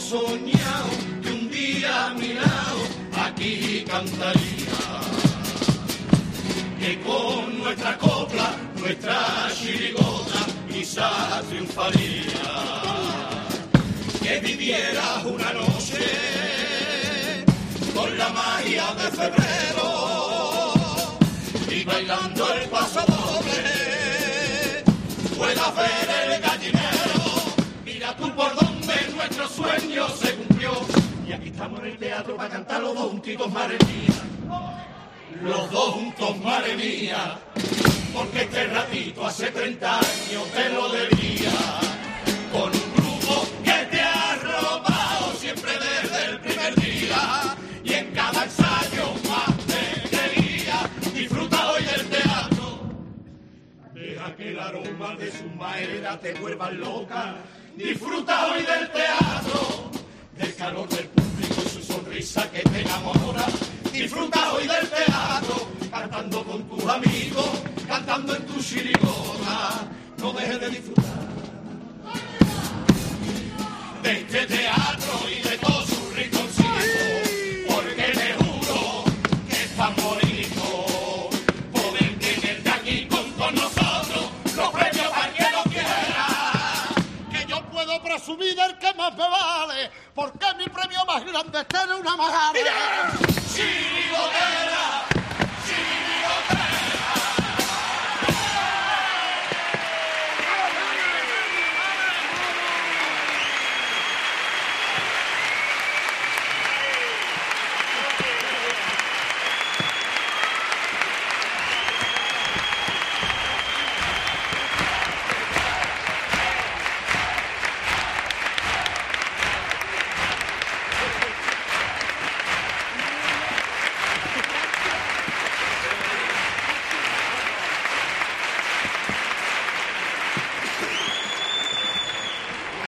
soñado que un día a mi lado aquí cantaría, que con nuestra copla, nuestra chirigota quizás triunfaría, que vivieras una noche con la magia de febrero y bailando el paso doble puedas ver el gallinero. Mira tú por donde nuestro sueño se cumplió y aquí estamos en el teatro para cantar los dos juntitos, madre mía. Los dos juntos, madre mía, porque este ratito hace 30 años te lo debía, con un grupo que te ha robado siempre desde el primer día, y en cada ensayo más te quería. Disfruta hoy del teatro, deja que el aroma de su madera te vuelva loca. Disfruta hoy del teatro, del calor del público y su sonrisa que te enamora. Disfruta hoy del teatro, cantando con tus amigos, cantando en tu chirigota. No dejes de disfrutar de este teatro y de todos sus rinconcitos, porque te juro que es tan bonito poder tenerte aquí con nosotros. Los premios para quien lo quiera, que yo puedo presumir del que más me vale, porque mi premio más grande es tener una madre. ¡Chirigotera!